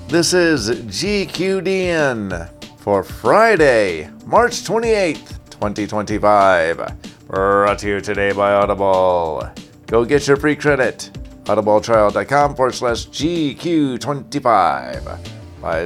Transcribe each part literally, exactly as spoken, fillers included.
This is G Q D N for Friday, March twenty-eighth, twenty twenty-five. Brought to you today by Audible. Go get your free credit. audibletrial.com forward slash GQ25. By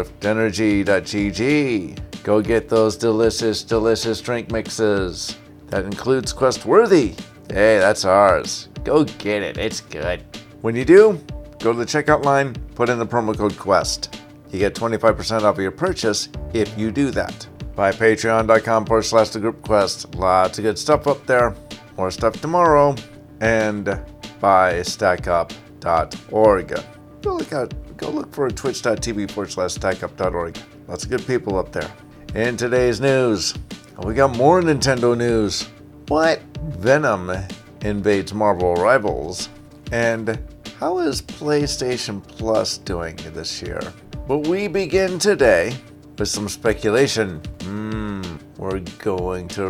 swiftenergy.gg. Go get those delicious, delicious drink mixes. That includes Quest Worthy. Hey, that's ours. Go get it. It's good. When you do, go to the checkout line, put in the promo code QUEST. You get twenty-five percent off of your purchase if you do that. By patreon.com forward slash the group Quest. Lots of good stuff up there. More stuff tomorrow. And by stack up dot org. Go look out. Go look for twitch.tv forward slash stackup.org. Lots of good people up there. In today's news, we got more Nintendo news. What? Venom invades Marvel Rivals. And how is PlayStation Plus doing this year? But we begin today with some speculation. Hmm, we're going to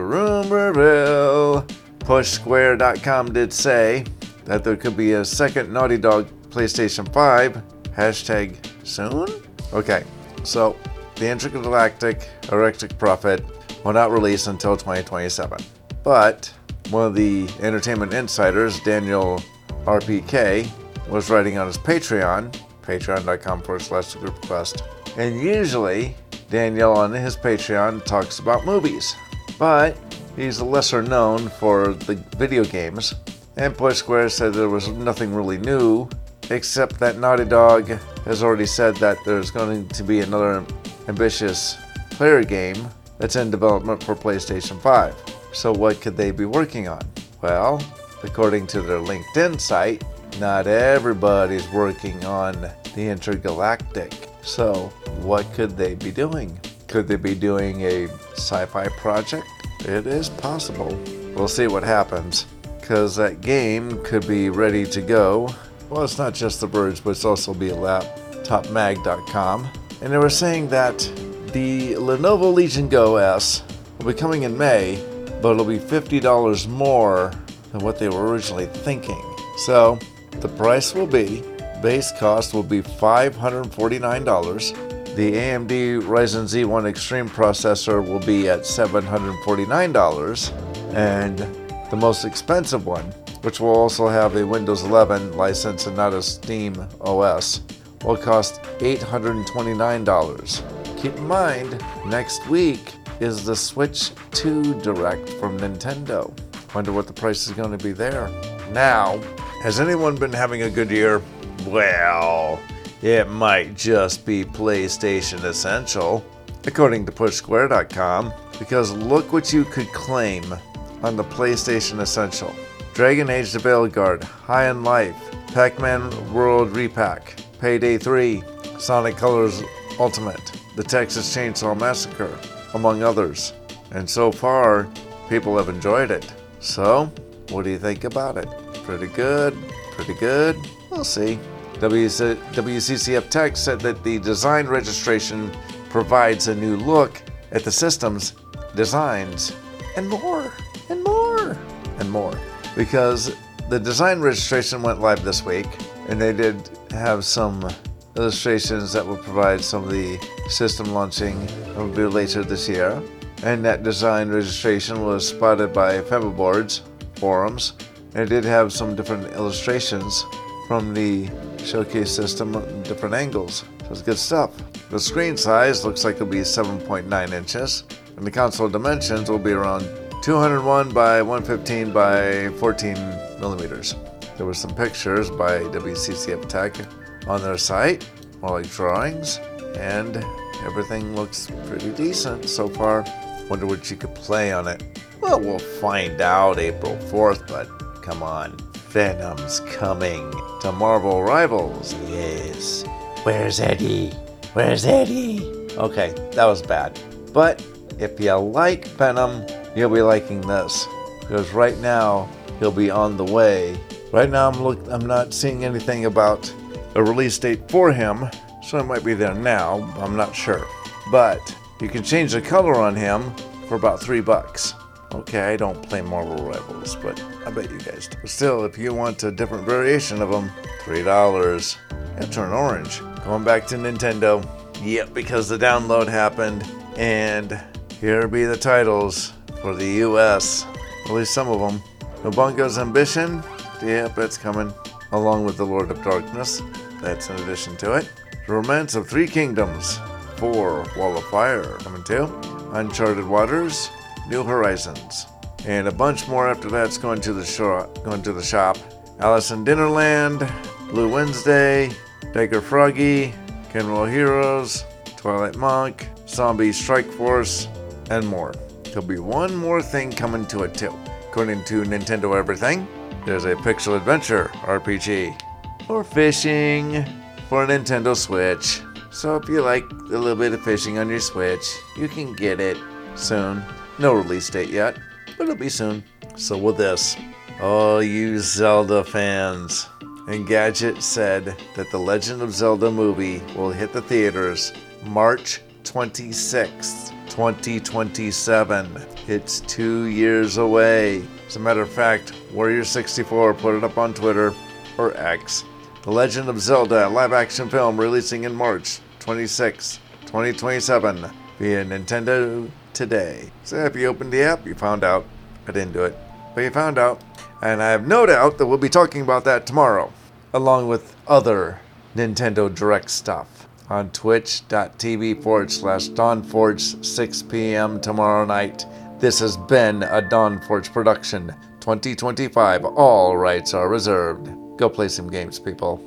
Rumorville. push square dot com did say that there could be a second Naughty Dog PlayStation five. Hashtag soon? Okay, so the Intergalactic Electric Prophet will not release until twenty twenty-seven. But one of the entertainment insiders, Daniel R P K, was writing on his Patreon, patreon.com forward slash the group quest. And usually, Daniel on his Patreon talks about movies. But he's lesser known for the video games. And Push Square said there was nothing really new, except that Naughty Dog has already said that there's going to be another ambitious player game that's in development for PlayStation five. So what could they be working on? Well, according to their LinkedIn site, not everybody's working on the Intergalactic. So what could they be doing? Could they be doing a sci-fi project? It is possible. We'll see what happens, because that game could be ready to go. Well, it's not just The Verge, but it's also be laptop mag dot com. And they were saying that the Lenovo Legion Go S will be coming in May, but it'll be fifty dollars more than what they were originally thinking. So the price will be, base cost will be five hundred forty-nine dollars. The A M D Ryzen Z one Extreme processor will be at seven hundred forty-nine dollars. And the most expensive one, which will also have a Windows eleven license and not a Steam O S, will cost eight hundred twenty-nine dollars. Keep in mind, next week is the Switch two Direct from Nintendo. Wonder what the price is going to be there. Now, has anyone been having a good year? Well, it might just be PlayStation Essential, according to push square dot com, because look what you could claim on the PlayStation Essential. Dragon Age: The Veilguard, High on Life, Pac-Man World Repack, Payday three, Sonic Colors Ultimate, The Texas Chainsaw Massacre, among others. And so far, people have enjoyed it. So, what do you think about it? Pretty good? Pretty good? We'll see. W C C F Tech said that the design registration provides a new look at the system's designs, and more, and more, and more. Because the design registration went live this week, and they did have some illustrations that will provide some of the system launching that will be later this year. And that design registration was spotted by Febiboards forums, and it did have some different illustrations from the showcase system in different angles. So it's good stuff. The screen size looks like it'll be seven point nine inches, and the console dimensions will be around two hundred one by one fifteen by fourteen millimeters. There were some pictures by W C C F Tech on their site, more like drawings, and everything looks pretty decent so far. Wonder what you could play on it. Well, we'll find out April fourth, but come on. Venom's coming to Marvel Rivals. Yes. Where's Eddie? Where's Eddie? Okay, that was bad. But if you like Venom, you'll be liking this, because right now he'll be on the way. Right now I'm look I'm not seeing anything about a release date for him, so it might be there now. I'm not sure. But you can change the color on him for about three bucks. Okay, I don't play Marvel Rivals, but I bet you guys do. But still, if you want a different variation of them, three dollars. It'll turn orange. Going back to Nintendo. Yep, because the download happened. And here be the titles for the U S. At least some of them. Nobungo's Ambition. Yep, that's coming. Along with The Lord of Darkness. That's in addition to it. The Romance of Three Kingdoms. four. Wall of Fire coming too. Uncharted Waters. New Horizons. And a bunch more after that's going to the shop. Going to the shop. Alice in Dinnerland. Blue Wednesday. Dagger Froggy. Kenroll Heroes. Twilight Monk. Zombie Strike Force. And more. There'll be one more thing coming to it too. According to Nintendo Everything, there's a Pixel Adventure R P G for fishing for a Nintendo Switch. So if you like a little bit of fishing on your Switch, you can get it soon. No release date yet, but it'll be soon. So with this, all you Zelda fans, Engadget said that the Legend of Zelda movie will hit the theaters March twenty-sixth, twenty twenty-seven. It's two years away. As a matter of fact, Warrior sixty-four put it up on Twitter, or X. The Legend of Zelda live action film releasing in March twenty-sixth, twenty twenty-seven via Nintendo Today. So if you opened the app, you found out. I didn't do it, but you found out. And I have no doubt that we'll be talking about that tomorrow, along with other Nintendo Direct stuff on twitch.tv forward slash DawnForge, six p.m. tomorrow night. This has been a DawnForge production, twenty twenty-five. All rights are reserved. Go play some games, people.